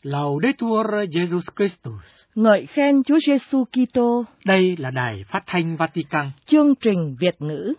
Laudetur Jesus Christus. Ngợi khen Chúa Giêsu Kitô. Đây là Đài Phát thanh Vatican. Chương trình Việt ngữ.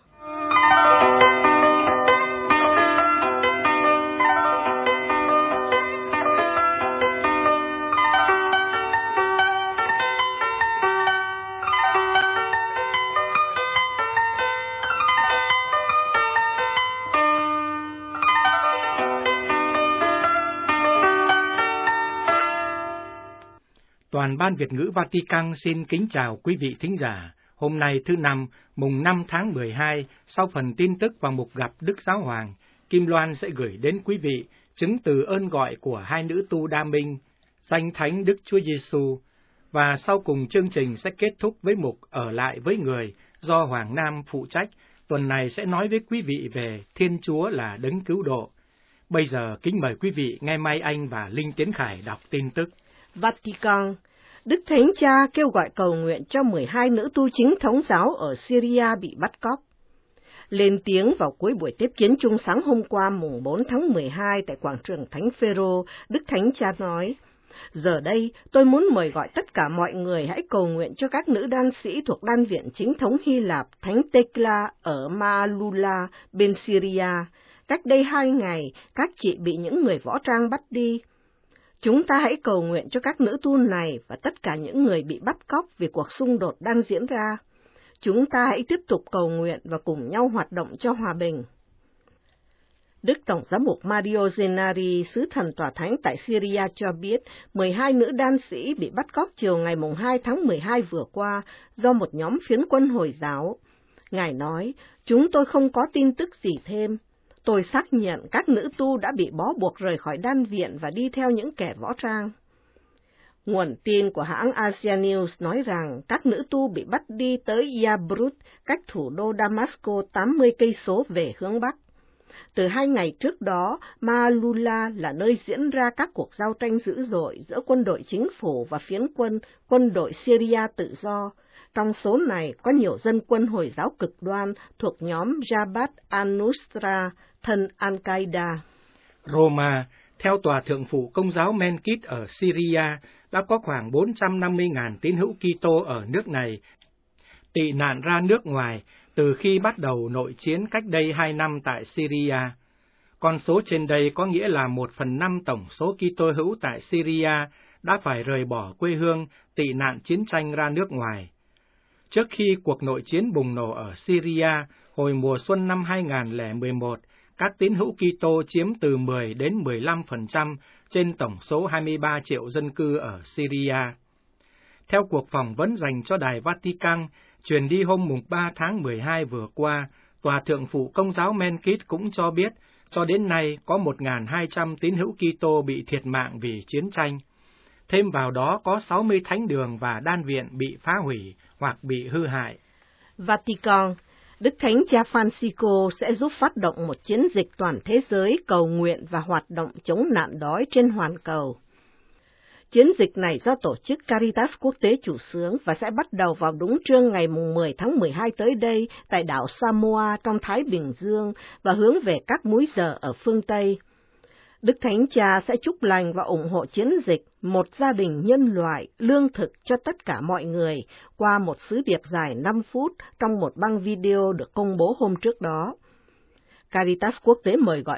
Toàn ban Việt ngữ Vatican xin kính chào quý vị thính giả. Hôm nay thứ Năm, mùng 5 tháng 12, sau phần tin tức và mục gặp Đức Giáo Hoàng, Kim Loan sẽ gửi đến quý vị chứng từ ơn gọi của hai nữ tu đa minh, danh thánh Đức Chúa Giêsu, và sau cùng chương trình sẽ kết thúc với mục Ở lại với người do Hoàng Nam phụ trách. Tuần này sẽ nói với quý vị về Thiên Chúa là đấng cứu độ. Bây giờ kính mời quý vị nghe Mai Anh và Linh Tiến Khải đọc tin tức. Vatican. Đức Thánh Cha kêu gọi cầu nguyện cho 12 nữ tu chính thống giáo ở Syria bị bắt cóc. Lên tiếng vào cuối buổi tiếp kiến chung sáng hôm qua mùng 4 tháng 12 tại quảng trường Thánh Phêrô, Đức Thánh Cha nói: "Giờ đây, tôi muốn mời gọi tất cả mọi người hãy cầu nguyện cho các nữ đan sĩ thuộc đan viện chính thống Hy Lạp Thánh Tekla ở Maalula bên Syria. Cách đây 2 ngày, các chị bị những người võ trang bắt đi. Chúng ta hãy cầu nguyện cho các nữ tu này và tất cả những người bị bắt cóc vì cuộc xung đột đang diễn ra. Chúng ta hãy tiếp tục cầu nguyện và cùng nhau hoạt động cho hòa bình." Đức Tổng giám mục Mario Zenari, sứ thần tòa thánh tại Syria cho biết 12 nữ đan sĩ bị bắt cóc chiều ngày 2 tháng 12 vừa qua do một nhóm phiến quân Hồi giáo. Ngài nói: "Chúng tôi không có tin tức gì thêm. Tôi xác nhận các nữ tu đã bị bó buộc rời khỏi đan viện và đi theo những kẻ võ trang." Nguồn tin của hãng Asia News nói rằng các nữ tu bị bắt đi tới Yabrut, cách thủ đô Damascus 80 cây số về hướng Bắc. Từ 2 ngày trước đó, Maalula là nơi diễn ra các cuộc giao tranh dữ dội giữa quân đội chính phủ và phiến quân đội Syria tự do. Trong số này có nhiều dân quân Hồi giáo cực đoan thuộc nhóm Jabhat al-Nusra, thân Al-Qaeda. Roma, theo Tòa Thượng phụ Công giáo Menkit ở Syria, đã có khoảng 450.000 tín hữu Kitô ở nước này tị nạn ra nước ngoài từ khi bắt đầu nội chiến cách đây 2 năm tại Syria. Con số trên đây có nghĩa là 1/5 tổng số Kitô hữu tại Syria đã phải rời bỏ quê hương tị nạn chiến tranh ra nước ngoài. Trước khi cuộc nội chiến bùng nổ ở Syria hồi mùa xuân năm 2011, các tín hữu Kitô chiếm từ 10 đến 15% trên tổng số 23 triệu dân cư ở Syria. Theo cuộc phỏng vấn dành cho Đài Vatican, truyền đi hôm 3 tháng 12 vừa qua, Tòa Thượng phụ Công giáo Menkit cũng cho biết, cho đến nay có 1.200 tín hữu Kitô bị thiệt mạng vì chiến tranh. Thêm vào đó có 60 thánh đường và đan viện bị phá hủy hoặc bị hư hại. Vatican. Đức Thánh Cha Francisco sẽ giúp phát động một chiến dịch toàn thế giới cầu nguyện và hoạt động chống nạn đói trên hoàn cầu. Chiến dịch này do tổ chức Caritas Quốc tế chủ xướng và sẽ bắt đầu vào đúng trưa ngày 10 tháng 12 tới đây tại đảo Samoa trong Thái Bình Dương và hướng về các múi giờ ở phương Tây. Đức Thánh Cha sẽ chúc lành và ủng hộ chiến dịch Một gia đình nhân loại, lương thực cho tất cả mọi người qua một sứ điệp dài 5 phút trong một băng video được công bố hôm trước đó. Caritas Quốc tế mời gọi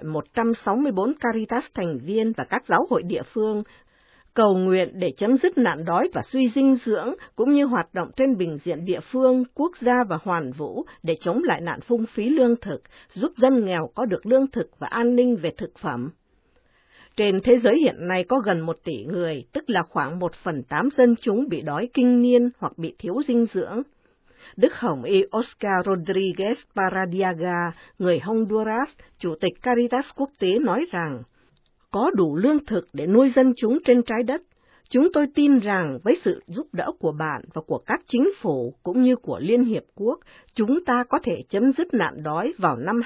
164 Caritas thành viên và các giáo hội địa phương cầu nguyện để chấm dứt nạn đói và suy dinh dưỡng, cũng như hoạt động trên bình diện địa phương, quốc gia và hoàn vũ để chống lại nạn phung phí lương thực, giúp dân nghèo có được lương thực và an ninh về thực phẩm. Trên thế giới hiện nay có gần 1 tỷ người, tức là khoảng 1/8 dân chúng bị đói kinh niên hoặc bị thiếu dinh dưỡng. Đức Hồng Y Oscar Rodriguez Paradiaga, người Honduras, Chủ tịch Caritas Quốc tế nói rằng, có đủ lương thực để nuôi dân chúng trên trái đất. Chúng tôi tin rằng với sự giúp đỡ của bạn và của các chính phủ cũng như của Liên Hiệp Quốc, chúng ta có thể chấm dứt nạn đói vào năm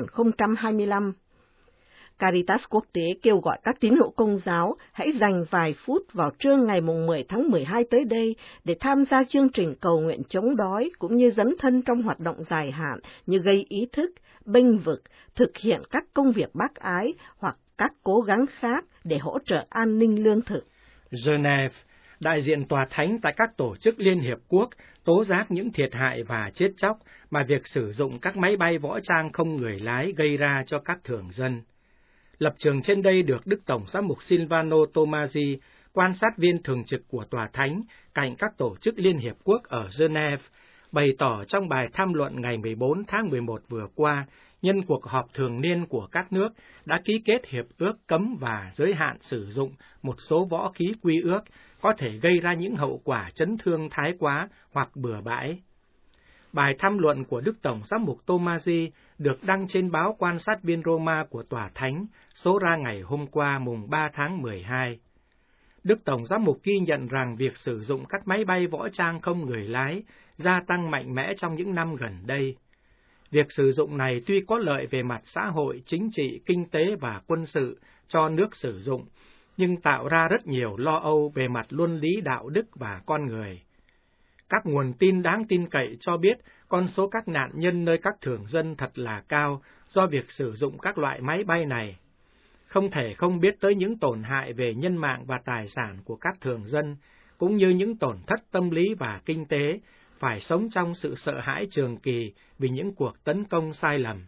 2025. Caritas Quốc tế kêu gọi các tín hữu Công giáo hãy dành vài phút vào trưa ngày 10 tháng 12 tới đây để tham gia chương trình cầu nguyện chống đói cũng như dấn thân trong hoạt động dài hạn như gây ý thức, bênh vực, thực hiện các công việc bác ái hoặc các cố gắng khác để hỗ trợ an ninh lương thực. Geneva, đại diện tòa thánh tại các tổ chức Liên Hiệp Quốc tố giác những thiệt hại và chết chóc mà việc sử dụng các máy bay võ trang không người lái gây ra cho các thường dân. Lập trường trên đây được Đức Tổng giám mục Silvano Tomasi, quan sát viên thường trực của tòa thánh cạnh các tổ chức Liên Hiệp Quốc ở Geneva, bày tỏ trong bài tham luận ngày 14 tháng 11 vừa qua, nhân cuộc họp thường niên của các nước đã ký kết hiệp ước cấm và giới hạn sử dụng một số võ khí quy ước có thể gây ra những hậu quả chấn thương thái quá hoặc bừa bãi. Bài tham luận của Đức Tổng giám mục Tomasi được đăng trên báo Quan sát viên Roma của Tòa Thánh, số ra ngày hôm qua mùng 3 tháng 12. Đức Tổng giám mục ghi nhận rằng việc sử dụng các máy bay võ trang không người lái gia tăng mạnh mẽ trong những năm gần đây. Việc sử dụng này tuy có lợi về mặt xã hội, chính trị, kinh tế và quân sự cho nước sử dụng, nhưng tạo ra rất nhiều lo âu về mặt luân lý đạo đức và con người. Các nguồn tin đáng tin cậy cho biết con số các nạn nhân nơi các thường dân thật là cao do việc sử dụng các loại máy bay này. Không thể không biết tới những tổn hại về nhân mạng và tài sản của các thường dân, cũng như những tổn thất tâm lý và kinh tế, phải sống trong sự sợ hãi trường kỳ vì những cuộc tấn công sai lầm.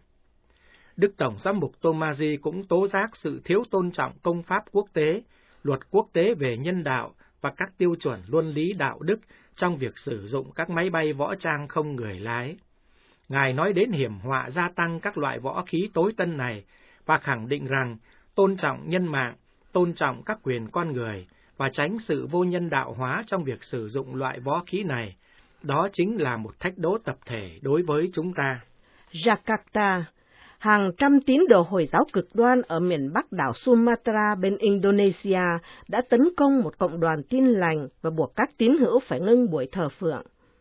Đức Tổng giám mục Tomasi cũng tố giác sự thiếu tôn trọng công pháp quốc tế, luật quốc tế về nhân đạo và các tiêu chuẩn luân lý đạo đức trong việc sử dụng các máy bay võ trang không người lái. Ngài nói đến hiểm họa gia tăng các loại võ khí tối tân này và khẳng định rằng tôn trọng nhân mạng, tôn trọng các quyền con người và tránh sự vô nhân đạo hóa trong việc sử dụng loại võ khí này, đó chính là một thách đố tập thể đối với chúng ta. Jakarta, hàng trăm tín đồ Hồi giáo cực đoan ở miền Bắc đảo Sumatra bên Indonesia đã tấn công một cộng đoàn Tin lành và buộc các tín hữu phải ngưng buổi thờ phượng.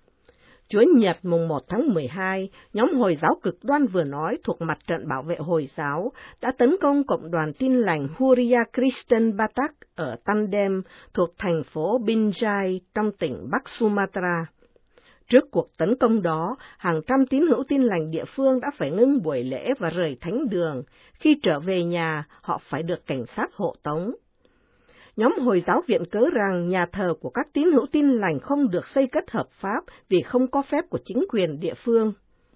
Chúa Nhật mùng 1 tháng 12, nhóm Hồi giáo cực đoan vừa nói thuộc Mặt trận Bảo vệ Hồi giáo đã tấn công cộng đoàn Tin lành Huria Kristen Batak ở Tandem thuộc thành phố Binjai trong tỉnh Bắc Sumatra. Trước cuộc tấn công đó, hàng trăm tín hữu Tin lành địa phương đã phải ngưng buổi lễ và rời thánh đường. Khi trở về nhà, họ phải được cảnh sát hộ tống. Nhóm Hồi giáo viện cớ rằng nhà thờ của các tín hữu Tin lành không được xây cất hợp pháp vì không có phép của chính quyền địa phương.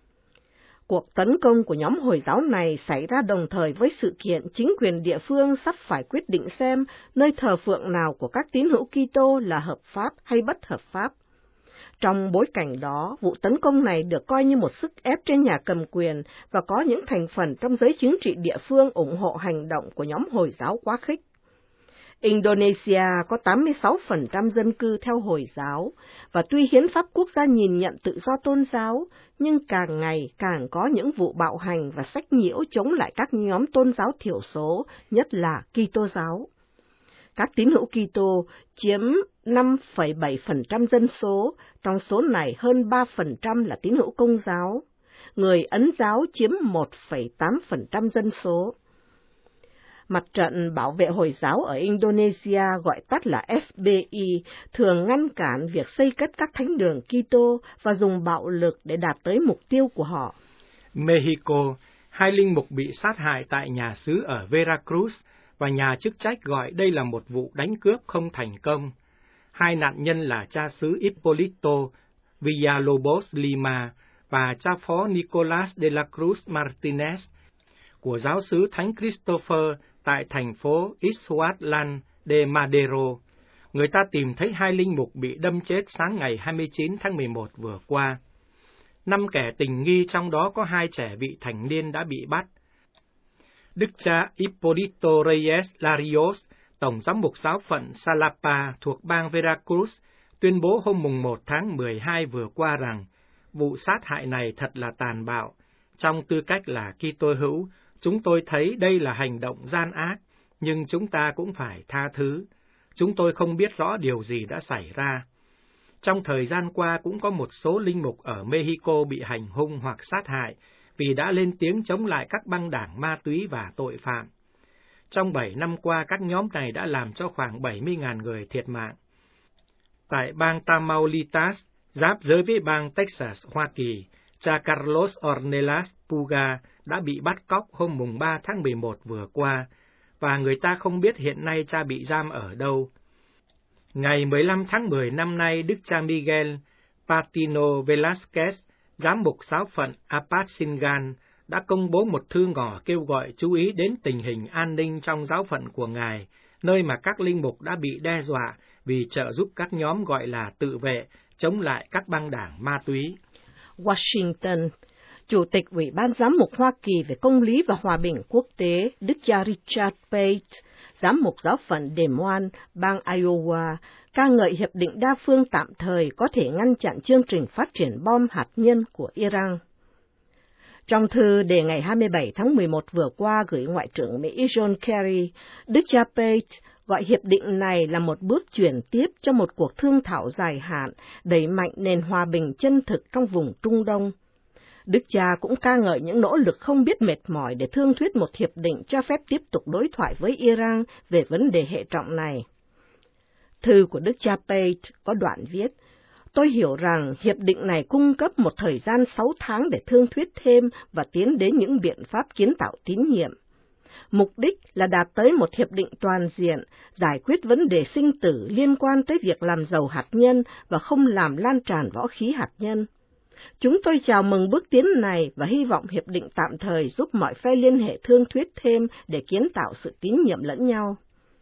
Cuộc tấn công của nhóm Hồi giáo này xảy ra đồng thời với sự kiện chính quyền địa phương sắp phải quyết định xem nơi thờ phượng nào của các tín hữu Kitô là hợp pháp hay bất hợp pháp. Trong bối cảnh đó, vụ tấn công này được coi như một sức ép trên nhà cầm quyền và có những thành phần trong giới chính trị địa phương ủng hộ hành động của nhóm Hồi giáo quá khích. Indonesia có 86% dân cư theo Hồi giáo, và tuy hiến pháp quốc gia nhìn nhận tự do tôn giáo, nhưng càng ngày càng có những vụ bạo hành và sách nhiễu chống lại các nhóm tôn giáo thiểu số, nhất là Kitô giáo. Các tín hữu Kitô chiếm 5,7% dân số, trong số này hơn 3% là tín hữu Công giáo. Người Ấn giáo chiếm 1,8% dân số. Mặt trận Bảo vệ Hồi giáo ở Indonesia, gọi tắt là FBI, thường ngăn cản việc xây cất các thánh đường Kitô và dùng bạo lực để đạt tới mục tiêu của họ. Mexico, 2 linh mục bị sát hại tại nhà xứ ở Veracruz, và nhà chức trách gọi đây là một vụ đánh cướp không thành công. 2 nạn nhân là cha xứ Hipólito Villalobos Lima và cha phó Nicolas de la Cruz Martinez của giáo xứ Thánh Christopher tại thành phố Ixhuatlan de Madero. Người ta tìm thấy 2 linh mục bị đâm chết sáng ngày 29 tháng 11 vừa qua. 5 kẻ tình nghi, trong đó có 2 trẻ vị thành niên đã bị bắt. Đức cha Hipólito Reyes Larios, tổng giám mục giáo phận Salapa thuộc bang Veracruz, tuyên bố hôm mùng 1 tháng 12 vừa qua rằng vụ sát hại này thật là tàn bạo. Trong tư cách là Kitô hữu, chúng tôi thấy đây là hành động gian ác, nhưng chúng ta cũng phải tha thứ. Chúng tôi không biết rõ điều gì đã xảy ra. Trong thời gian qua cũng có một số linh mục ở Mexico bị hành hung hoặc sát hại vì đã lên tiếng chống lại các băng đảng ma túy và tội phạm. Trong 7 năm qua, các nhóm này đã làm cho khoảng 70.000 người thiệt mạng. Tại bang Tamaulipas, giáp giới với bang Texas, Hoa Kỳ, cha Carlos Ornelas Puga đã bị bắt cóc hôm mùng 3 tháng 11 vừa qua, và người ta không biết hiện nay cha bị giam ở đâu. Ngày 15 tháng 10 năm nay, Đức cha Miguel Patino Velázquez, giám mục giáo phận Apatzingán, đã công bố một thư ngỏ kêu gọi chú ý đến tình hình an ninh trong giáo phận của Ngài, nơi mà các linh mục đã bị đe dọa vì trợ giúp các nhóm gọi là tự vệ chống lại các băng đảng ma túy. Washington, Chủ tịch Ủy ban Giám mục Hoa Kỳ về Công lý và Hòa bình Quốc tế, Đức cha Richard Pate, giám mục giáo phận Des Moines, bang Iowa, ca ngợi hiệp định đa phương tạm thời có thể ngăn chặn chương trình phát triển bom hạt nhân của Iran. Trong thư đề ngày 27 tháng 11 vừa qua gửi Ngoại trưởng Mỹ John Kerry, Đức cha Pate gọi hiệp định này là một bước chuyển tiếp cho một cuộc thương thảo dài hạn, đẩy mạnh nền hòa bình chân thực trong vùng Trung Đông. Đức cha cũng ca ngợi những nỗ lực không biết mệt mỏi để thương thuyết một hiệp định cho phép tiếp tục đối thoại với Iran về vấn đề hệ trọng này. Thư của Đức cha Pate có đoạn viết: Tôi hiểu rằng hiệp định này cung cấp một thời gian 6 tháng để thương thuyết thêm và tiến đến những biện pháp kiến tạo tín nhiệm. Mục đích là đạt tới một hiệp định toàn diện, giải quyết vấn đề sinh tử liên quan tới việc làm giàu hạt nhân và không làm lan tràn võ khí hạt nhân. Chúng tôi chào mừng bước tiến này và hy vọng hiệp định tạm thời giúp mọi phe liên hệ thương thuyết thêm để kiến tạo sự tín nhiệm lẫn nhau.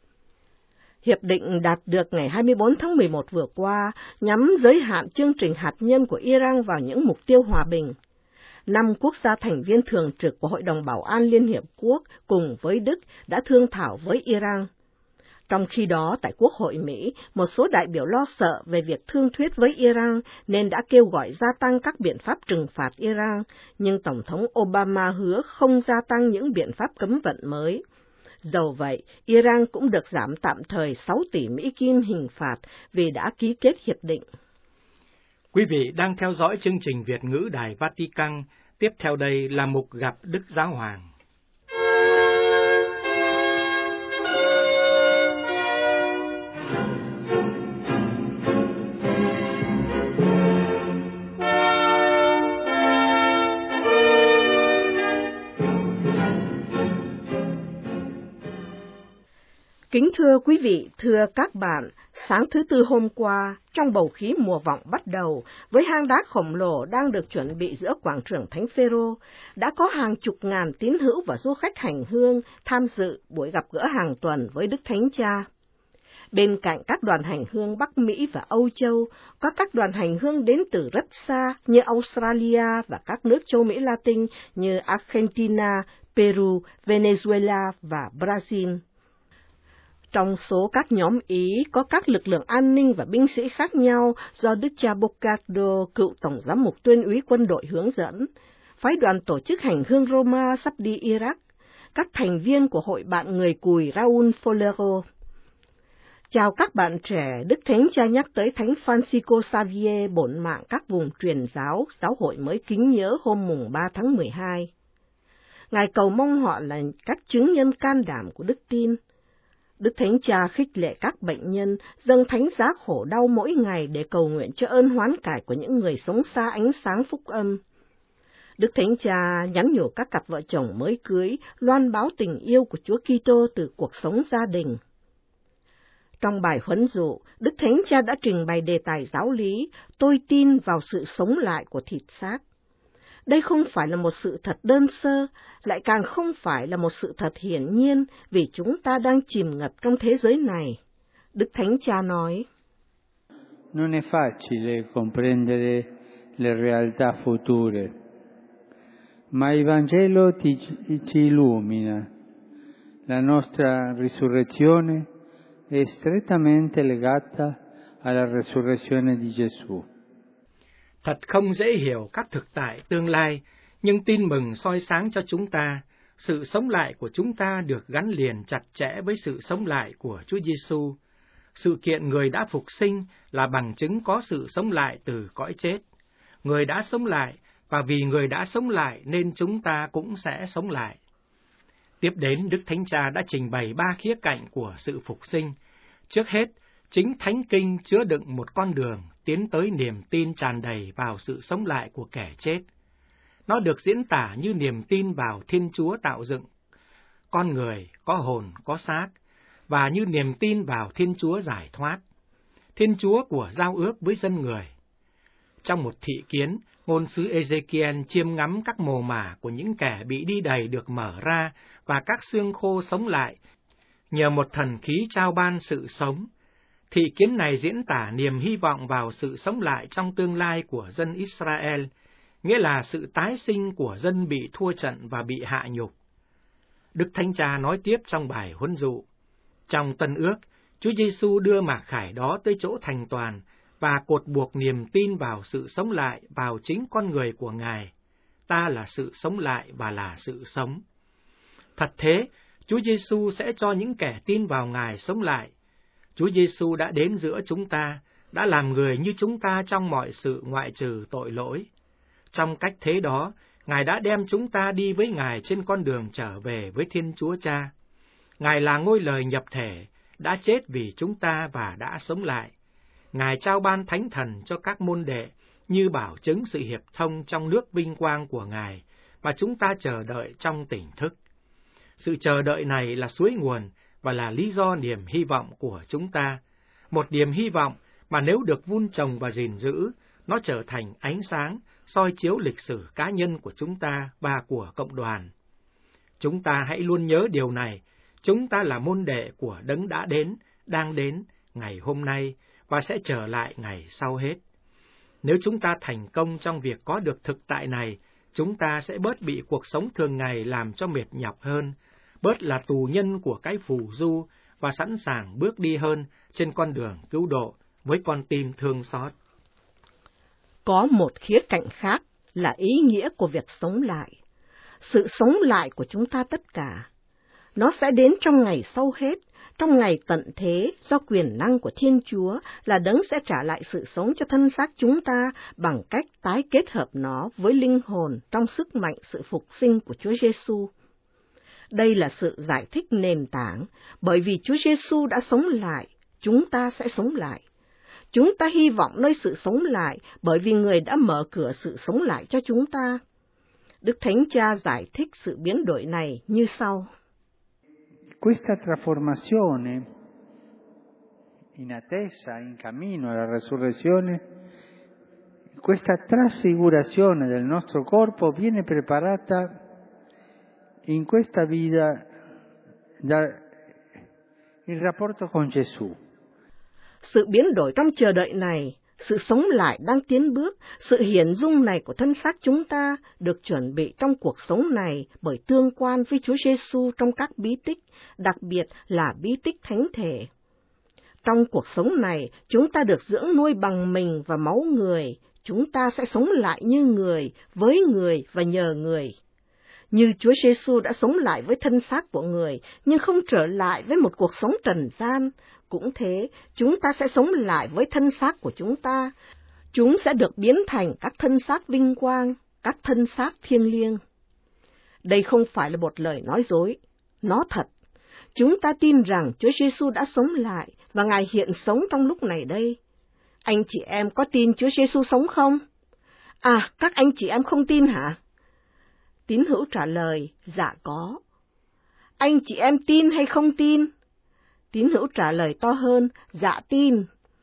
Hiệp định đạt được ngày 24 tháng 11 vừa qua nhắm giới hạn chương trình hạt nhân của Iran vào những mục tiêu hòa bình. 5 quốc gia thành viên thường trực của Hội đồng Bảo an Liên Hiệp Quốc cùng với Đức đã thương thảo với Iran. Trong khi đó, tại Quốc hội Mỹ, một số đại biểu lo sợ về việc thương thuyết với Iran nên đã kêu gọi gia tăng các biện pháp trừng phạt Iran, nhưng Tổng thống Obama hứa không gia tăng những biện pháp cấm vận mới. Dầu vậy, Iran cũng được giảm tạm thời 6 tỷ Mỹ Kim hình phạt vì đã ký kết hiệp định. Quý vị đang theo dõi chương trình Việt ngữ Đài Vatican. Tiếp theo đây là mục gặp Đức Giáo Hoàng. Kính thưa quý vị, thưa các bạn, sáng thứ Tư hôm qua, trong bầu khí mùa vọng bắt đầu, với hang đá khổng lồ đang được chuẩn bị giữa quảng trường Thánh Phêrô, đã có hàng chục ngàn tín hữu và du khách hành hương tham dự buổi gặp gỡ hàng tuần với Đức Thánh Cha. Bên cạnh các đoàn hành hương Bắc Mỹ và Âu Châu, có các đoàn hành hương đến từ rất xa như Australia và các nước châu Mỹ Latin như Argentina, Peru, Venezuela và Brazil. Trong số các nhóm Ý có các lực lượng an ninh và binh sĩ khác nhau do Đức cha Boccardo, cựu Tổng giám mục Tuyên úy quân đội hướng dẫn, phái đoàn tổ chức hành hương Roma sắp đi Iraq, các thành viên của hội bạn người Cùi Raúl Folero. Chào các bạn trẻ, Đức Thánh Cha nhắc tới Thánh Francisco Xavier, bổn mạng các vùng truyền giáo, giáo hội mới kính nhớ hôm mùng 3 tháng 12. Ngài cầu mong họ là các chứng nhân can đảm của đức tin. Đức Thánh Cha khích lệ các bệnh nhân dâng thánh giá khổ đau mỗi ngày để cầu nguyện cho ơn hoán cải của những người sống xa ánh sáng phúc âm. Đức Thánh Cha nhắn nhủ các cặp vợ chồng mới cưới loan báo tình yêu của Chúa Kitô từ cuộc sống gia đình. Trong bài huấn dụ, Đức Thánh Cha đã trình bày đề tài giáo lý, tôi tin vào sự sống lại của thịt xác. Đây không phải là một sự thật đơn sơ, lại càng không phải là một sự thật hiển nhiên vì chúng ta đang chìm ngập trong thế giới này. Đức Thánh Cha nói, Non è facile comprendere le realtà future, ma il Vangelo ci illumina. La nostra risurrezione è strettamente legata alla resurrezione di Gesù. Thật không dễ hiểu các thực tại tương lai, nhưng tin mừng soi sáng cho chúng ta, sự sống lại của chúng ta được gắn liền chặt chẽ với sự sống lại của Chúa Giêsu. Sự kiện người đã phục sinh là bằng chứng có sự sống lại từ cõi chết. Người đã sống lại, và vì người đã sống lại nên chúng ta cũng sẽ sống lại. Tiếp đến, Đức Thánh Cha đã trình bày 3 khía cạnh của sự phục sinh. Trước hết, chính Thánh Kinh chứa đựng một con đường tiến tới niềm tin tràn đầy vào sự sống lại của kẻ chết. Nó được diễn tả như niềm tin vào Thiên Chúa tạo dựng con người có hồn, có xác, và như niềm tin vào Thiên Chúa giải thoát. Thiên Chúa của giao ước với dân người. Trong một thị kiến, ngôn sứ Ezekiel chiêm ngắm các mồ mả của những kẻ bị đi đày được mở ra và các xương khô sống lại, nhờ một thần khí trao ban sự sống. Thị kiến này diễn tả niềm hy vọng vào sự sống lại trong tương lai của dân Israel, nghĩa là sự tái sinh của dân bị thua trận và bị hạ nhục. Đức Thánh Cha nói tiếp trong bài huấn dụ, trong Tân Ước, Chúa Giêsu đưa mặc khải đó tới chỗ thành toàn và cột buộc niềm tin vào sự sống lại vào chính con người của Ngài. Ta là sự sống lại và là sự sống. Thật thế, Chúa Giêsu sẽ cho những kẻ tin vào Ngài sống lại. Chúa Giêsu đã đến giữa chúng ta, đã làm người như chúng ta trong mọi sự ngoại trừ tội lỗi. Trong cách thế đó, Ngài đã đem chúng ta đi với Ngài trên con đường trở về với Thiên Chúa Cha. Ngài là ngôi lời nhập thể, đã chết vì chúng ta và đã sống lại. Ngài trao ban Thánh Thần cho các môn đệ, như bảo chứng sự hiệp thông trong nước vinh quang của Ngài, và chúng ta chờ đợi trong tỉnh thức. Sự chờ đợi này là suối nguồn và là lý do niềm hy vọng của chúng ta. Một niềm hy vọng mà nếu được vun trồng và gìn giữ, nó trở thành ánh sáng, soi chiếu lịch sử cá nhân của chúng ta và của cộng đoàn. Chúng ta hãy luôn nhớ điều này, chúng ta là môn đệ của Đấng đã đến, đang đến, ngày hôm nay, và sẽ trở lại ngày sau hết. Nếu chúng ta thành công trong việc có được thực tại này, chúng ta sẽ bớt bị cuộc sống thường ngày làm cho mệt nhọc hơn, bớt là tù nhân của cái phù du và sẵn sàng bước đi hơn trên con đường cứu độ với con tim thương xót. Có một khía cạnh khác là ý nghĩa của việc sống lại. Sự sống lại của chúng ta tất cả. Nó sẽ đến trong ngày sau hết, trong ngày tận thế, do quyền năng của Thiên Chúa là Đấng sẽ trả lại sự sống cho thân xác chúng ta bằng cách tái kết hợp nó với linh hồn trong sức mạnh sự phục sinh của Chúa Giêsu. Đây là sự giải thích nền tảng, bởi vì Chúa Giêsu đã sống lại, chúng ta sẽ sống lại. Chúng ta hy vọng nơi sự sống lại bởi vì Người đã mở cửa sự sống lại cho chúng ta. Đức Thánh Cha giải thích sự biến đổi này như sau. Questa trasformazione in attesa, in cammino alla resurrezione, questa trasfigurazione del nostro corpo viene preparata in questa vita dal rapporto con Gesù. Sự biến đổi trong chờ đợi này, sự sống lại đang tiến bước, sự hiển dung này của thân xác chúng ta được chuẩn bị trong cuộc sống này bởi tương quan với Chúa Giêsu trong các bí tích, đặc biệt là bí tích thánh thể. Trong cuộc sống này, chúng ta được dưỡng nuôi bằng mình và máu người, chúng ta sẽ sống lại như người, với người và nhờ người. Như Chúa Giêsu đã sống lại với thân xác của người, nhưng không trở lại với một cuộc sống trần gian, cũng thế, chúng ta sẽ sống lại với thân xác của chúng ta. Chúng sẽ được biến thành các thân xác vinh quang, các thân xác thiêng liêng. Đây không phải là một lời nói dối, nó thật. Chúng ta tin rằng Chúa Giêsu đã sống lại và Ngài hiện sống trong lúc này đây. Anh chị em có tin Chúa Giêsu sống không? À, các anh chị em không tin hả? Tín hữu trả lời, dạ có. Anh chị em tin hay không tin? Tín hữu trả lời to hơn, dạ tin.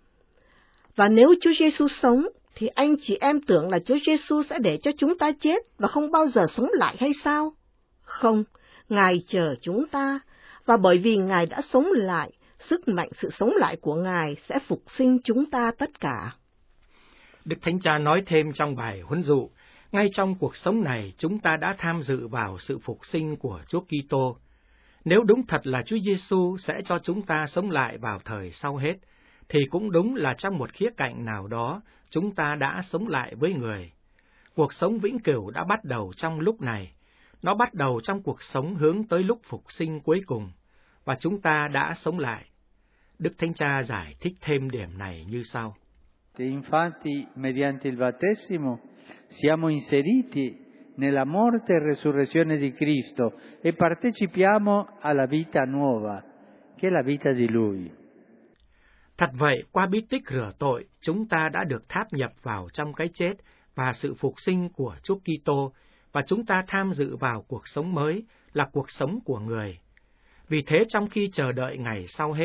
Và nếu Chúa Giêsu sống, thì anh chị em tưởng là Chúa Giêsu sẽ để cho chúng ta chết và không bao giờ sống lại hay sao? Không, Ngài chờ chúng ta, và bởi vì Ngài đã sống lại, sức mạnh sự sống lại của Ngài sẽ phục sinh chúng ta tất cả. Đức Thánh Cha nói thêm trong bài huấn dụ, ngay trong cuộc sống này chúng ta đã tham dự vào sự phục sinh của Chúa Kitô. Nếu đúng thật là Chúa Giêsu sẽ cho chúng ta sống lại vào thời sau hết, thì cũng đúng là trong một khía cạnh nào đó chúng ta đã sống lại với người. Cuộc sống vĩnh cửu đã bắt đầu trong lúc này. Nó bắt đầu trong cuộc sống hướng tới lúc phục sinh cuối cùng, và chúng ta đã sống lại. Đức Thánh Cha giải thích thêm điểm này như sau. Infatti, mediante il battesimo, siamo inseriti nella morte e resurrezione di Cristo e partecipiamo alla vita nuova, che è la vita di Lui. Thật vậy, qua bí tích rửa tội, chúng ta đã được tháp nhập vào trong cái chết và sự phục sinh của Chúa Kitô, và chúng ta tham dự vào cuộc sống mới, là cuộc sống của người. Vì thế, trong khi chờ đợi ngày sau hết,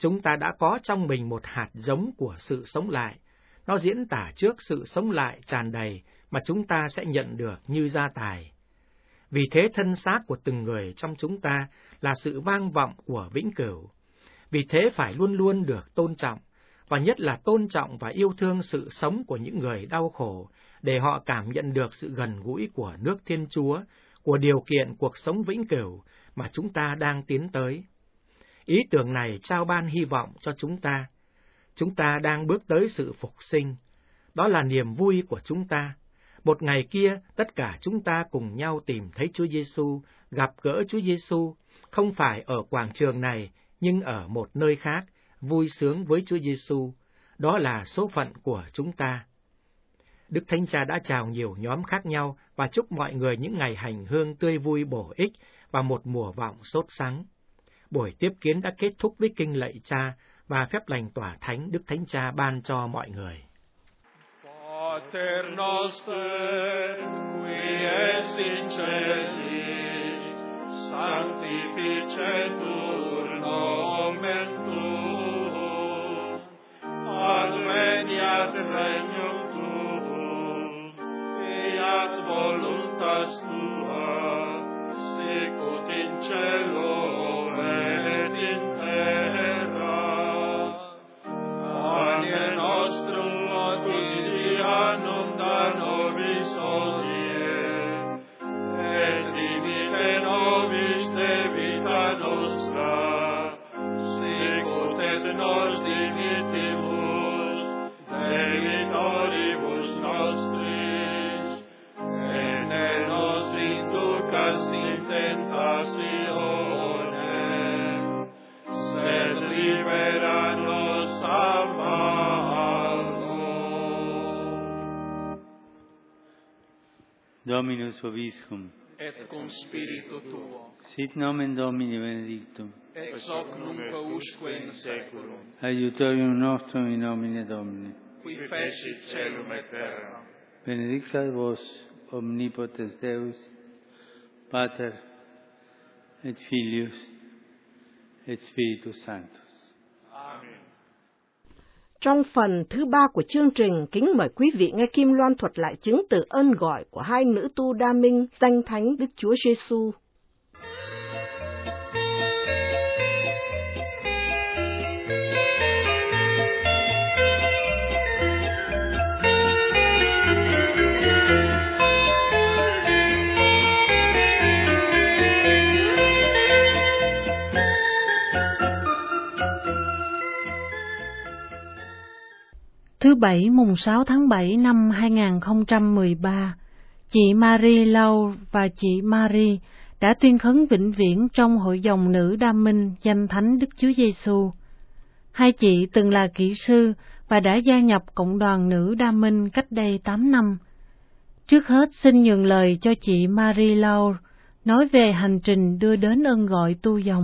chúng ta đã có trong mình một hạt giống của sự sống lại. Nó diễn tả trước sự sống lại tràn đầy mà chúng ta sẽ nhận được như gia tài. Vì thế thân xác của từng người trong chúng ta là sự vang vọng của vĩnh cửu. Vì thế phải luôn luôn được tôn trọng, và nhất là tôn trọng và yêu thương sự sống của những người đau khổ, để họ cảm nhận được sự gần gũi của nước Thiên Chúa, của điều kiện cuộc sống vĩnh cửu mà chúng ta đang tiến tới. Ý tưởng này trao ban hy vọng cho chúng ta. Chúng ta đang bước tới sự phục sinh. Đó là niềm vui của chúng ta. Một ngày kia, tất cả chúng ta cùng nhau tìm thấy Chúa Giêsu, gặp gỡ Chúa Giêsu, không phải ở quảng trường này, nhưng ở một nơi khác, vui sướng với Chúa Giêsu. Đó là số phận của chúng ta. Đức Thánh Cha đã chào nhiều nhóm khác nhau và chúc mọi người những ngày hành hương tươi vui bổ ích và một mùa vọng sốt sắng. Buổi tiếp kiến đã kết thúc với kinh lạy Cha và phép lành tỏa thánh Đức Thánh Cha ban cho mọi người. Pater noster, qui es in celis, sanctificetur nomen tuum, adveniat regnum tuum, fiat voluntas tua, sicut in cielo et in terra. Pane nostrum quotidianum da nobis hodie, et dimitte nobis debita nostra, sicut et nos dimittimus debitoribus nostris, et ne nos inducas in tentationem, sed libera nos a malo. Dominus vobiscum. Et cum spiritu tuo, Sit nomen Domini benedictum. ex hoc nunc usque in saeculum, Aiutorium nostrum in nomine Domini. qui fecit caelum et terra. Benedicat vos omnipotens Deus, Pater et Filius et Spiritus Sanctus. Amen. Trong phần thứ 3 của chương trình, kính mời quý vị nghe Kim Loan thuật lại chứng từ ơn gọi của hai nữ tu đa minh danh thánh Đức Chúa Giêsu. Thứ Bảy mùng 6 tháng 7 năm 2013, chị Marie Lau và chị Marie đã tuyên khấn vĩnh viễn trong hội dòng nữ đa minh danh thánh Đức Chúa Giêsu. Hai chị từng là kỹ sư và đã gia nhập cộng đoàn nữ đa minh cách đây 8 năm. Trước hết xin nhường lời cho chị Marie Lau nói về hành trình đưa đến ơn gọi tu dòng.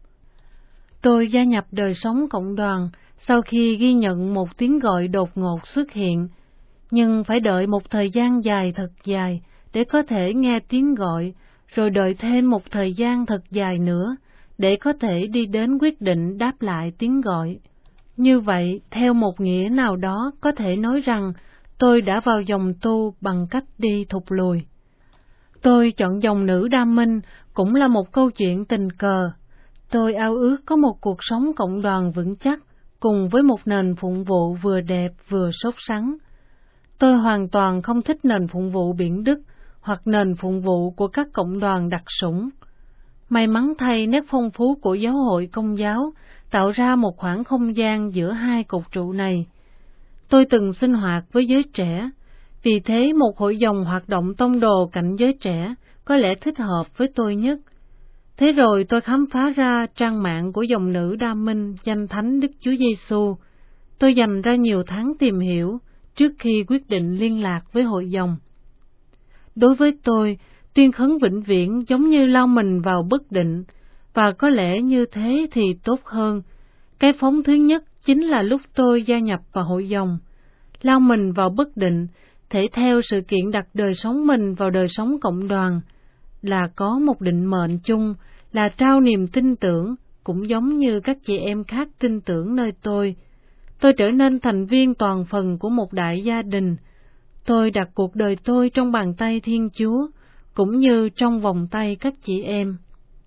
Tôi gia nhập đời sống cộng đoàn sau khi ghi nhận một tiếng gọi đột ngột xuất hiện, nhưng phải đợi một thời gian dài thật dài để có thể nghe tiếng gọi, rồi đợi thêm một thời gian thật dài nữa để có thể đi đến quyết định đáp lại tiếng gọi. Như vậy, theo một nghĩa nào đó có thể nói rằng tôi đã vào dòng tu bằng cách đi thụt lùi. Tôi chọn dòng nữ đa minh cũng là một câu chuyện tình cờ. Tôi ao ước có một cuộc sống cộng đoàn vững chắc, cùng với một nền phụng vụ vừa đẹp vừa sốt sắng. Tôi hoàn toàn không thích nền phụng vụ biển Đức hoặc nền phụng vụ của các cộng đoàn đặc sủng. May mắn thay, nét phong phú của giáo hội Công giáo tạo ra một khoảng không gian giữa hai cột trụ này. Tôi từng sinh hoạt với giới trẻ, vì thế một hội dòng hoạt động tông đồ cạnh giới trẻ có lẽ thích hợp với tôi nhất. Thế rồi tôi khám phá ra trang mạng của dòng nữ đa minh danh thánh Đức Chúa Giêsu. Tôi dành ra nhiều tháng tìm hiểu trước khi quyết định liên lạc với hội dòng. Đối với tôi, tuyên khấn vĩnh viễn giống như lao mình vào bất định, và có lẽ như thế thì tốt hơn. Cái phóng thứ nhất chính là lúc tôi gia nhập vào hội dòng. Lao mình vào bất định, thể theo sự kiện đặt đời sống mình vào đời sống cộng đoàn, là có một định mệnh chung, là trao niềm tin tưởng, cũng giống như các chị em khác tin tưởng nơi tôi. Tôi trở nên thành viên toàn phần của một đại gia đình. Tôi đặt cuộc đời tôi trong bàn tay Thiên Chúa, cũng như trong vòng tay các chị em.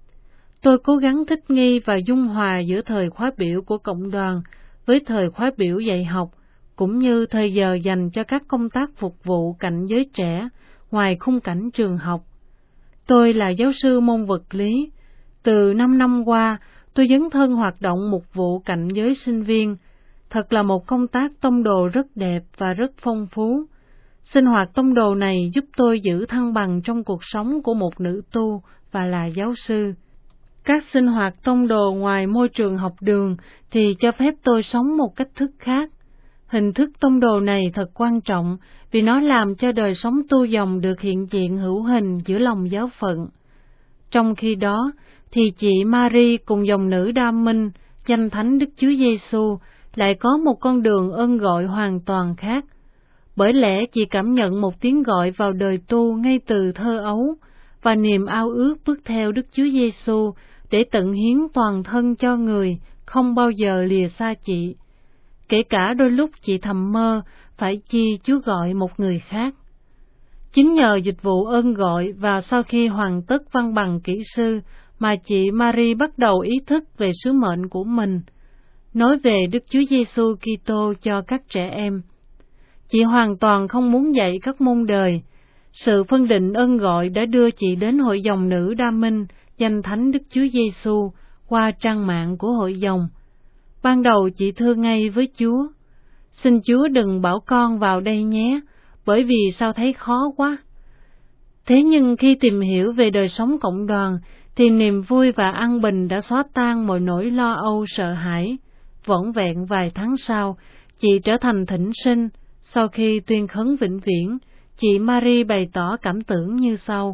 Tôi cố gắng thích nghi và dung hòa giữa thời khóa biểu của cộng đoàn với thời khóa biểu dạy học, cũng như thời giờ dành cho các công tác phục vụ cạnh giới trẻ ngoài khung cảnh trường học. Tôi là giáo sư môn vật lý. Từ 5 năm qua, tôi dấn thân hoạt động mục vụ cạnh giới sinh viên. Thật là một công tác tông đồ rất đẹp và rất phong phú. Sinh hoạt tông đồ này giúp tôi giữ thăng bằng trong cuộc sống của một nữ tu và là giáo sư. Các sinh hoạt tông đồ ngoài môi trường học đường thì cho phép tôi sống một cách thức khác. Hình thức tông đồ này thật quan trọng vì nó làm cho đời sống tu dòng được hiện diện hữu hình giữa lòng giáo phận. Trong khi đó, thì chị Marie cùng dòng nữ Đam Minh, danh thánh Đức Chúa Giêsu lại có một con đường ơn gọi hoàn toàn khác. Bởi lẽ chị cảm nhận một tiếng gọi vào đời tu ngay từ thơ ấu, và niềm ao ước bước theo Đức Chúa Giêsu để tận hiến toàn thân cho người không bao giờ lìa xa chị. Kể cả đôi lúc chị thầm mơ phải chi Chúa gọi một người khác. Chính nhờ dịch vụ ơn gọi và sau khi hoàn tất văn bằng kỹ sư mà chị Marie bắt đầu ý thức về sứ mệnh của mình, nói về Đức Chúa Giêsu Kitô cho các trẻ em. Chị hoàn toàn không muốn dạy các môn đời. Sự phân định ơn gọi đã đưa chị đến Hội dòng nữ Đam Minh, danh thánh Đức Chúa Giêsu qua trang mạng của hội dòng. Ban đầu chị thưa ngay với Chúa: "Xin Chúa đừng bảo con vào đây nhé, bởi vì sao thấy khó quá." Thế nhưng khi tìm hiểu về đời sống cộng đoàn, thì niềm vui và an bình đã xóa tan mọi nỗi lo âu sợ hãi. Vỏn vẹn vài tháng sau, chị trở thành thỉnh sinh. Sau khi tuyên khấn vĩnh viễn, chị Marie bày tỏ cảm tưởng như sau: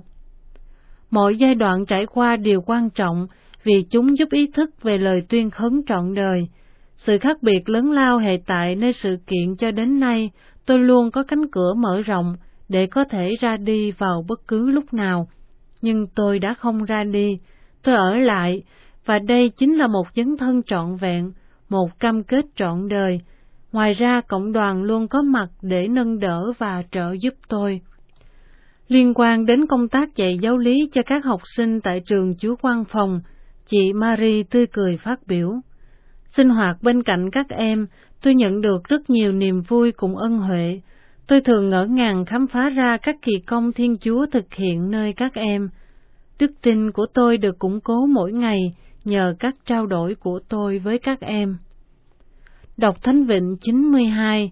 "Mọi giai đoạn trải qua đều quan trọng vì chúng giúp ý thức về lời tuyên khấn trọn đời. Sự khác biệt lớn lao hệ tại nơi sự kiện cho đến nay, tôi luôn có cánh cửa mở rộng để có thể ra đi vào bất cứ lúc nào. Nhưng tôi đã không ra đi, tôi ở lại, và đây chính là một dấn thân trọn vẹn, một cam kết trọn đời. Ngoài ra, cộng đoàn luôn có mặt để nâng đỡ và trợ giúp tôi." Liên quan đến công tác dạy giáo lý cho các học sinh tại trường Chúa Quang Phòng, chị Marie tươi cười phát biểu: "Sinh hoạt bên cạnh các em, tôi nhận được rất nhiều niềm vui cùng ân huệ. Tôi thường ngỡ ngàng khám phá ra các kỳ công Thiên Chúa thực hiện nơi các em. Đức tin của tôi được củng cố mỗi ngày nhờ các trao đổi của tôi với các em." Đọc Thánh Vịnh 92.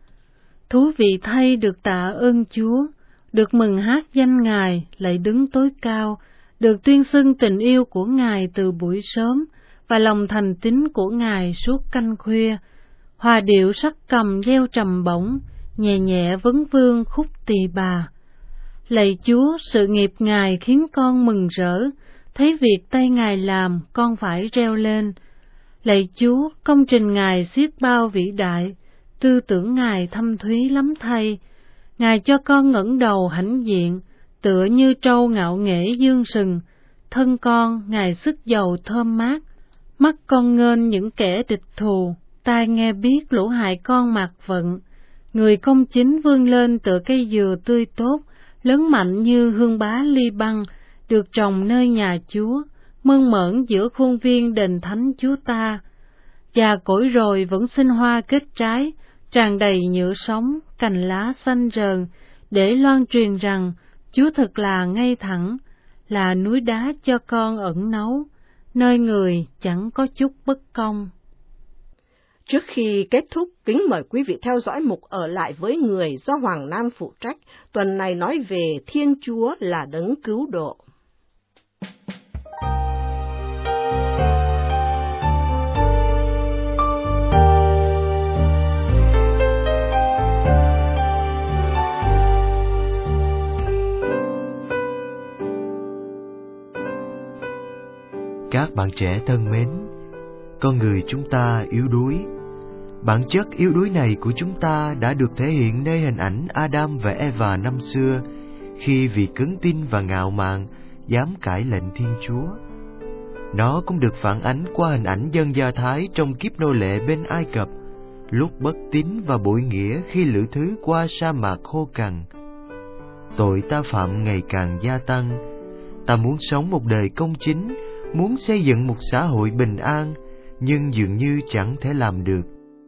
Thú vị thay được tạ ơn Chúa, được mừng hát danh Ngài lạy đứng tối cao, được tuyên xưng tình yêu của Ngài từ buổi sớm và lòng thành tín của Ngài suốt canh khuya. Hòa điệu sắc cầm gieo trầm bổng, nhẹ nhẹ vấn vương khúc tỳ bà. Lạy Chúa, sự nghiệp Ngài khiến con mừng rỡ, thấy việc tay Ngài làm con phải reo lên. Lạy Chúa, công trình Ngài xiết bao vĩ đại, tư tưởng Ngài thâm thúy lắm thay. Ngài cho con ngẩng đầu hãnh diện, tựa như trâu ngạo nghễ dương sừng. Thân con Ngài sức dầu thơm mát, mắt con nghênh những kẻ địch thù, tai nghe biết lũ hại con mạt vận. Người công chính vươn lên tựa cây dừa tươi tốt, lớn mạnh như hương bá ly băng, được trồng nơi nhà Chúa, mơn mởn giữa khuôn viên đền thánh Chúa ta. Già cỗi rồi vẫn sinh hoa kết trái, tràn đầy nhựa sống, cành lá xanh rờn, để loan truyền rằng Chúa thật là ngay thẳng, là núi đá cho con ẩn náu, nơi người chẳng có chút bất công. Trước khi kết thúc, kính mời quý vị theo dõi mục Ở lại với người do Hoàng Nam phụ trách, tuần này nói về Thiên Chúa là đấng cứu độ. Các bạn trẻ thân mến, con người chúng ta yếu đuối. Bản chất yếu đuối này của chúng ta đã được thể hiện nơi hình ảnh Adam và Eva năm xưa, khi vì cứng tin và ngạo mạn dám cãi lệnh Thiên Chúa. Nó cũng được phản ánh qua hình ảnh dân Do Thái trong kiếp nô lệ bên Ai Cập, lúc bất tín và bội nghĩa khi lữ thứ qua sa mạc khô cằn. Tội ta phạm ngày càng gia tăng. Ta muốn sống một đời công chính, muốn xây dựng một xã hội bình an, nhưng dường như chẳng thể làm được.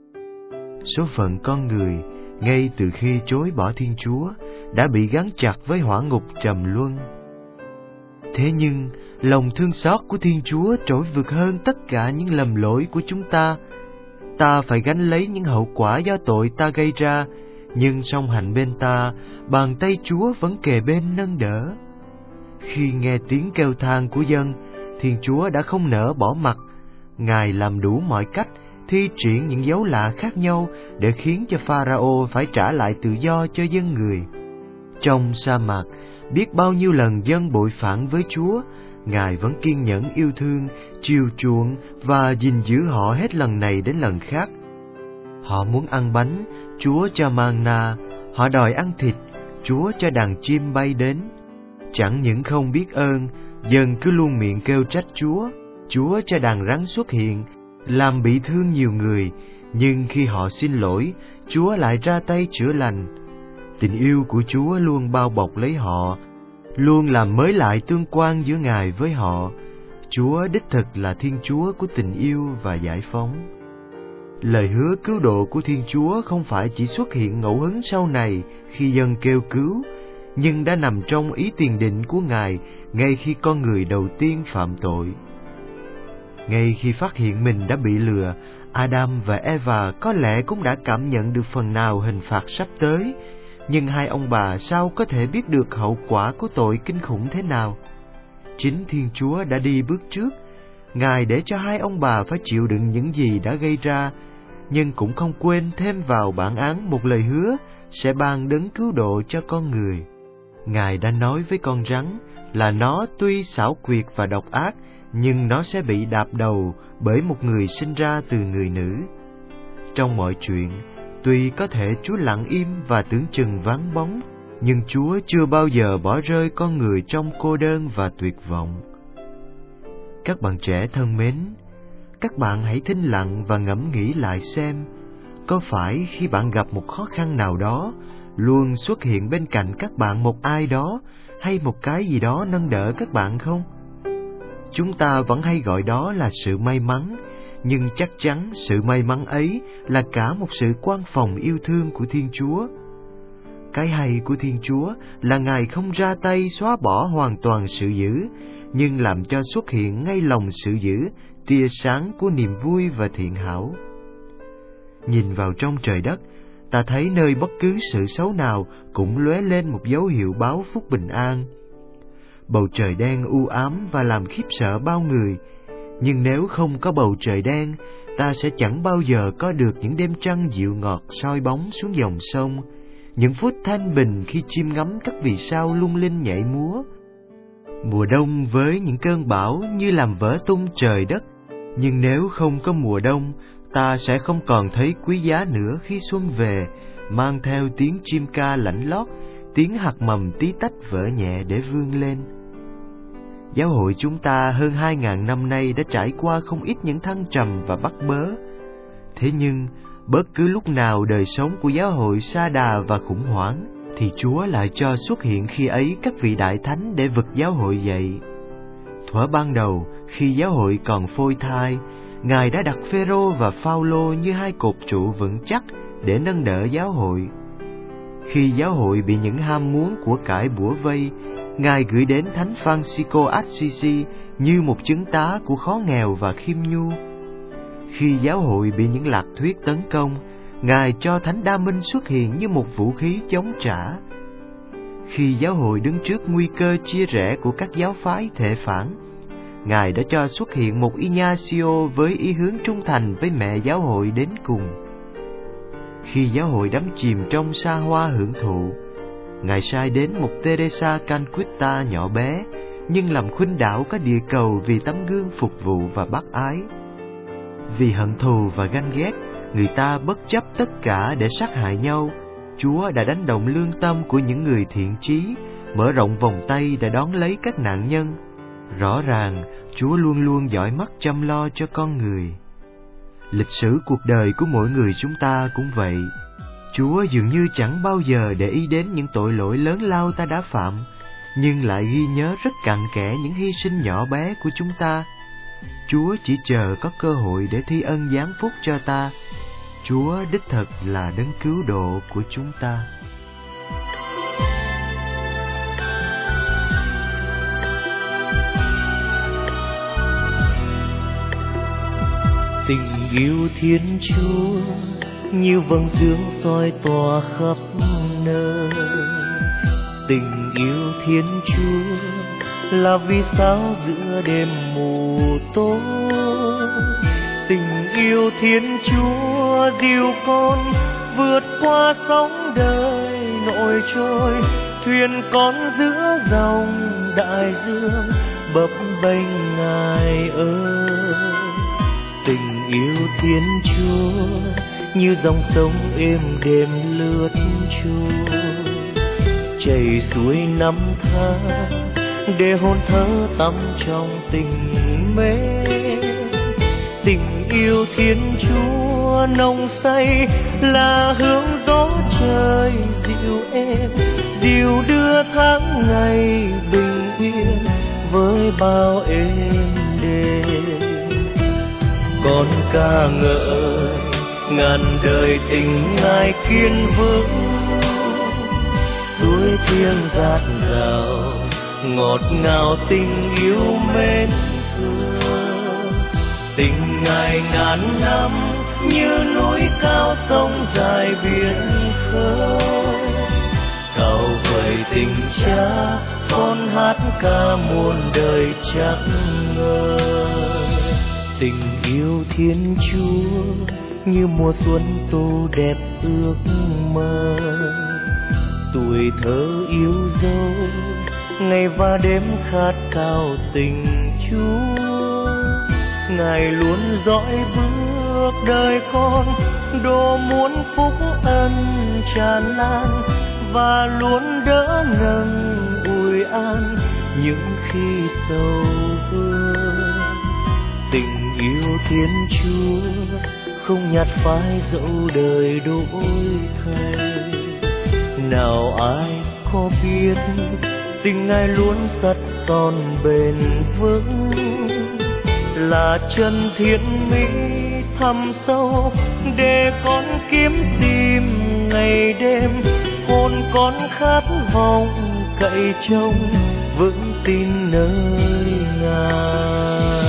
Số phận con người, ngay từ khi chối bỏ Thiên Chúa, đã bị gắn chặt với hỏa ngục trầm luân. Thế nhưng, lòng thương xót của Thiên Chúa trỗi vượt hơn tất cả những lầm lỗi của chúng ta. Ta phải gánh lấy những hậu quả do tội ta gây ra, nhưng song hành bên ta, bàn tay Chúa vẫn kề bên nâng đỡ. Khi nghe tiếng kêu than của dân, Thiên Chúa đã không nỡ bỏ mặc. Ngài làm đủ mọi cách, thi triển những dấu lạ khác nhau để khiến cho Pharaoh phải trả lại tự do cho dân người. Trong sa mạc, biết bao nhiêu lần dân bội phản với Chúa, Ngài vẫn kiên nhẫn yêu thương, chiều chuộng và gìn giữ họ hết lần này đến lần khác. Họ muốn ăn bánh, Chúa cho manna. Họ đòi ăn thịt, Chúa cho đàn chim bay đến. Chẳng những không biết ơn, dân cứ luôn miệng kêu trách Chúa. Chúa cho đàn rắn xuất hiện, làm bị thương nhiều người, nhưng khi họ xin lỗi, Chúa lại ra tay chữa lành. Tình yêu của Chúa luôn bao bọc lấy họ, luôn làm mới lại tương quan giữa Ngài với họ. Chúa đích thực là Thiên Chúa của tình yêu và giải phóng. Lời hứa cứu độ của Thiên Chúa không phải chỉ xuất hiện ngẫu hứng sau này khi dân kêu cứu, nhưng đã nằm trong ý tiền định của Ngài ngay khi con người đầu tiên phạm tội. Ngay khi phát hiện mình đã bị lừa, Adam và Eva có lẽ cũng đã cảm nhận được phần nào hình phạt sắp tới, nhưng hai ông bà sao có thể biết được hậu quả của tội kinh khủng thế nào? Chính Thiên Chúa đã đi bước trước. Ngài để cho hai ông bà phải chịu đựng những gì đã gây ra, nhưng cũng không quên thêm vào bản án một lời hứa sẽ ban đấng cứu độ cho con người. Ngài đã nói với con rắn là nó tuy xảo quyệt và độc ác, nhưng nó sẽ bị đạp đầu bởi một người sinh ra từ người nữ. Trong mọi chuyện, tuy có thể Chúa lặng im và tưởng chừng vắng bóng, nhưng Chúa chưa bao giờ bỏ rơi con người trong cô đơn và tuyệt vọng. Các bạn trẻ thân mến, các bạn hãy thinh lặng và ngẫm nghĩ lại xem, có phải khi bạn gặp một khó khăn nào đó, luôn xuất hiện bên cạnh các bạn một ai đó hay một cái gì đó nâng đỡ các bạn không? Chúng ta vẫn hay gọi đó là sự may mắn, nhưng chắc chắn sự may mắn ấy là cả một sự quan phòng yêu thương của Thiên Chúa. Cái hay của Thiên Chúa là Ngài không ra tay xóa bỏ hoàn toàn sự dữ, nhưng làm cho xuất hiện ngay lòng sự dữ tia sáng của niềm vui và thiện hảo. Nhìn vào trong trời đất, ta thấy nơi bất cứ sự xấu nào cũng lóe lên một dấu hiệu báo phúc bình an. Bầu trời đen u ám và làm khiếp sợ bao người, nhưng nếu không có bầu trời đen, ta sẽ chẳng bao giờ có được những đêm trăng dịu ngọt soi bóng xuống dòng sông, những phút thanh bình khi chim ngắm các vì sao lung linh nhảy múa. Mùa đông với những cơn bão như làm vỡ tung trời đất, nhưng nếu không có mùa đông, ta sẽ không còn thấy quý giá nữa khi xuân về, mang theo tiếng chim ca lạnh lót, tiếng hạt mầm tí tách vỡ nhẹ để vươn lên. Giáo hội chúng ta hơn 2.000 năm nay đã trải qua không ít những thăng trầm và bắt bớ. Thế nhưng, bất cứ lúc nào đời sống của giáo hội sa đà và khủng hoảng, thì Chúa lại cho xuất hiện khi ấy các vị đại thánh để vực giáo hội dậy. Thuở ban đầu, khi giáo hội còn phôi thai, Ngài đã đặt Phêrô và Phao-lô như hai cột trụ vững chắc để nâng đỡ giáo hội. Khi giáo hội bị những ham muốn của cải bủa vây, Ngài gửi đến Thánh Francisco Assisi như một chứng tá của khó nghèo và khiêm nhu. Khi giáo hội bị những lạc thuyết tấn công, Ngài cho Thánh Đa Minh xuất hiện như một vũ khí chống trả. Khi giáo hội đứng trước nguy cơ chia rẽ của các giáo phái thể phản, Ngài đã cho xuất hiện một Ignacio với ý hướng trung thành với mẹ giáo hội đến cùng. Khi giáo hội đắm chìm trong xa hoa hưởng thụ, Ngài sai đến một Teresa Calcutta nhỏ bé, nhưng làm khuynh đảo cả địa cầu vì tấm gương phục vụ và bác ái. Vì hận thù và ganh ghét, người ta bất chấp tất cả để sát hại nhau. Chúa đã đánh động lương tâm của những người thiện chí, mở rộng vòng tay để đón lấy các nạn nhân. Rõ ràng, Chúa luôn luôn dõi mắt chăm lo cho con người. Lịch sử cuộc đời của mỗi người chúng ta cũng vậy. Chúa dường như chẳng bao giờ để ý đến những tội lỗi lớn lao ta đã phạm, nhưng lại ghi nhớ rất cặn kẽ những hy sinh nhỏ bé của chúng ta. Chúa chỉ chờ có cơ hội để thi ân giáng phúc cho ta. Chúa đích thực là đấng cứu độ của chúng ta. Tình yêu Thiên Chúa như vầng dương soi tỏa khắp nơi. Tình yêu Thiên Chúa là vì sao giữa đêm mù tối. Tình yêu Thiên Chúa dìu con vượt qua sóng đời nổi trôi. Thuyền con giữa dòng đại dương bấp bênh Ngài ơi. Tình yêu Thiên Chúa như dòng sông êm đềm lướt trôi, chảy xuôi năm tháng để hồn thơ tắm trong tình mến. Tình yêu Thiên Chúa nồng say là hướng gió trời dịu êm, dìu đưa tháng ngày bình yên với bao êm đềm. Con ca ngợi ngàn đời tình Ngài kiên vững, suối thiêng dạt dào ngọt ngào tình yêu mến thương. Tình Ngài ngàn năm như núi cao sông dài biển khơi, cao vời tình Cha con hát ca muôn đời chắc ngời. Tình yêu Thiên Chúa như mùa xuân tô đẹp ước mơ, tuổi thơ yêu dấu ngày và đêm khát khao tình Chúa. Ngài luôn dõi bước đời con, độ muôn phúc ân tràn lan, và luôn đỡ nâng ủi an những khi sầu vương. Tình yêu Thiên Chúa không nhạt phai dẫu đời đổi thay. Nào ai có biết tình Ngài luôn sắt son bền vững, là chân thiện mỹ thẳm sâu để con kiếm tìm ngày đêm. Hồn con khát vọng cậy trông vững tin nơi Ngài.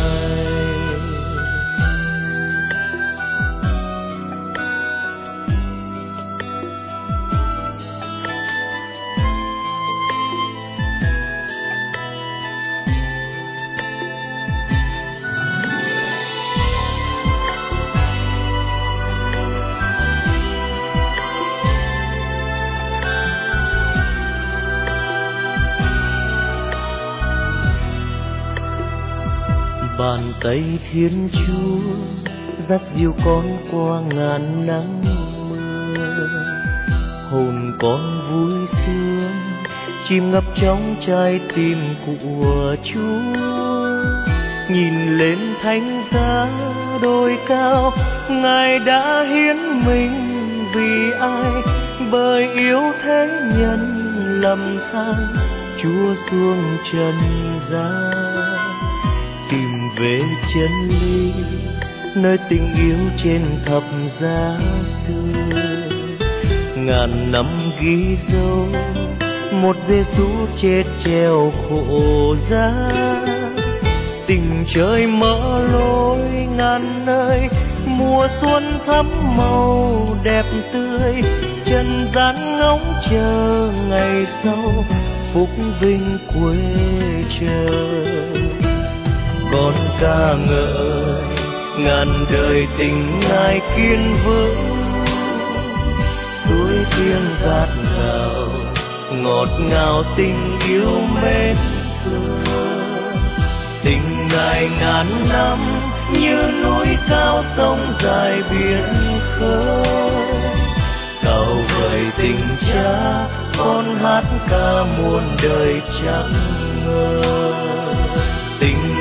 Bàn tay Thiên Chúa dắt dìu con qua ngàn nắng mưa, hồn con vui sướng chìm ngập trong trái tim của Chúa. Nhìn lên thánh giá đồi cao, Ngài đã hiến mình vì ai, bởi yêu thế nhân lầm than Chúa xuống trần gian. Tìm về chân lý nơi tình yêu trên thập giá xưa, ngàn năm ghi dấu một Giêsu chết treo khổ giá. Tình trời mở lối ngàn nơi, mùa xuân thắm màu đẹp tươi, trần gian ngóng chờ ngày sau phúc vinh quê trời. Con ca ngợi ngàn đời tình Ngài kiên vững, suối thiêng dạt dào ngọt ngào tình yêu mến thương. Tình Ngài ngàn năm như núi cao sông dài biển khơi, cao vời tình Cha con hát ca muôn đời chẳng ngờ. Tình Ngài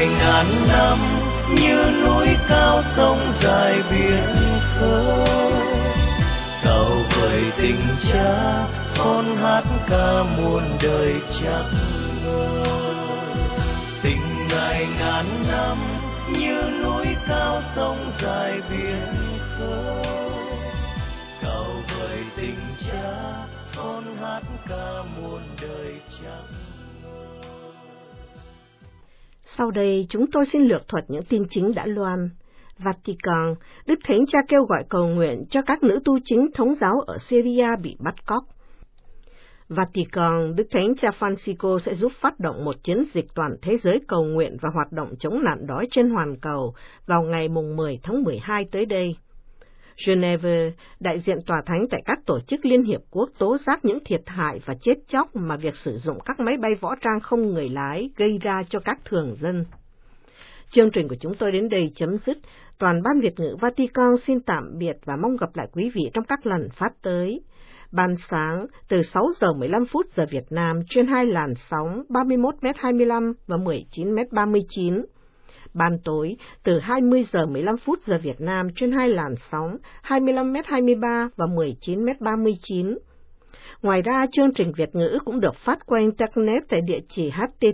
ngàn năm như núi cao sông dài biển khơi. Cầu vời tình cha con hát ca muôn đời chắc ngời. Tình ngài ngàn năm như núi cao sông dài biển khơi. Cầu vời tình cha con hát ca muôn đời chắc ngời. Sau đây chúng tôi xin lược thuật những tin chính đã loan. Vatican, Đức Thánh Cha kêu gọi cầu nguyện cho các nữ tu chính thống giáo ở Syria bị bắt cóc. Vatican, Đức Thánh Cha Francisco sẽ giúp phát động một chiến dịch toàn thế giới cầu nguyện và hoạt động chống nạn đói trên hoàn cầu vào ngày 10 tháng 12 tới đây. Geneva, đại diện tòa thánh tại các tổ chức Liên Hiệp Quốc tố giác những thiệt hại và chết chóc mà việc sử dụng các máy bay võ trang không người lái gây ra cho các thường dân. Chương trình của chúng tôi đến đây chấm dứt. Toàn ban Việt ngữ Vatican xin tạm biệt và mong gặp lại quý vị trong các lần phát tới. Ban sáng từ 6 giờ 15 phút giờ Việt Nam trên 2 làn sóng 31m25 và 19m39. Ban tối từ 20 giờ 15 phút giờ Việt Nam trên 2 làn sóng 25m23 và 19m39. Ngoài ra, chương trình Việt ngữ cũng được phát qua Internet tại địa chỉ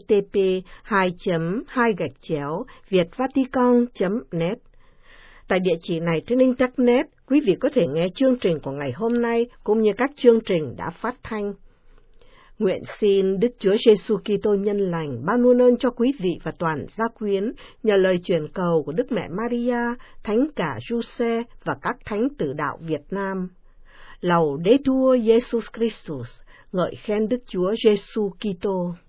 http://vietvatican.net. Tại địa chỉ này trên Internet, quý vị có thể nghe chương trình của ngày hôm nay cũng như các chương trình đã phát thanh. Nguyện xin Đức Chúa Giêsu Kitô nhân lành ban muôn ơn cho quý vị và toàn gia quyến nhờ lời truyền cầu của Đức Mẹ Maria, Thánh cả Giuse và các thánh tử đạo Việt Nam. Laudetur Jesus Christus, ngợi khen Đức Chúa Giêsu Kitô.